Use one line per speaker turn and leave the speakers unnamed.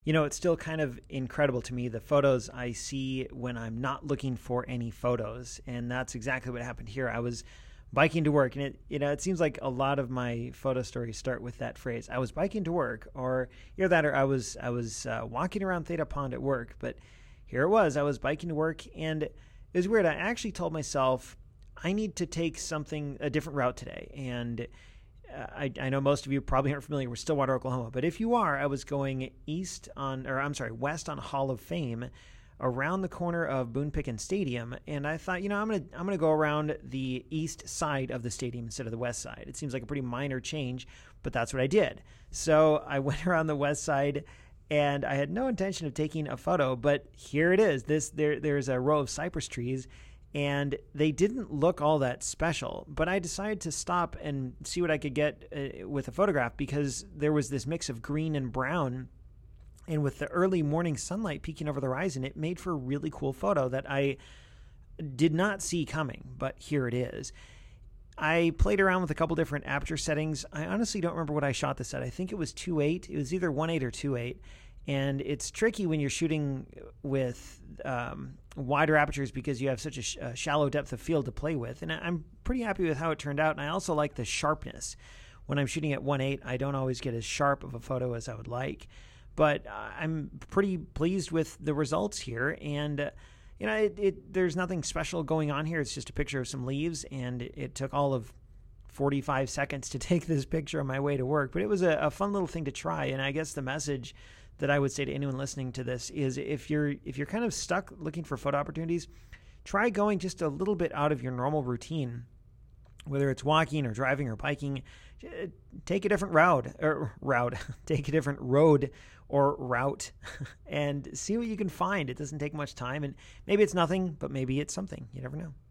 It's still kind of incredible to me, the photos I see when I'm not looking for any photos. And that's exactly what happened here. I was biking to work, and it seems like a lot of my photo stories start with that phrase. I was biking to work, or or I was walking around Theta Pond at work. But here it was. I was biking to work, and it was weird. I actually told myself I need to take a different route today. And I know most of you probably aren't familiar with Stillwater, Oklahoma, but if you are, I was going west on Hall of Fame, around the corner of Boone Pickens Stadium, and I thought, I'm gonna go around the east side of the stadium instead of the west side. It seems like a pretty minor change, but that's what I did. So I went around the west side, and I had no intention of taking a photo, but here it is. There's a row of cypress trees, and they didn't look all that special, but I decided to stop and see what I could get with a photograph, because there was this mix of green and brown, and with the early morning sunlight peeking over the horizon, it made for a really cool photo that I did not see coming, but here it is. I played around with a couple different aperture settings. I honestly don't remember what I shot this at. I think it was 2.8. It was either 1.8 or 2.8. And it's tricky when you're shooting with wider apertures, because you have such a shallow depth of field to play with. And I'm pretty happy with how it turned out. And I also like the sharpness. When I'm shooting at 1.8, I don't always get as sharp of a photo as I would like. But I'm pretty pleased with the results here. And, there's nothing special going on here. It's just a picture of some leaves. And it took all of 45 seconds to take this picture on my way to work. But it was a fun little thing to try. And I guess the message that I would say to anyone listening to this is, if you're kind of stuck looking for photo opportunities, try going just a little bit out of your normal routine, whether it's walking or driving or biking. Take a different take a different road or route and see what you can find. It doesn't take much time, and maybe it's nothing, but maybe it's something. You never know.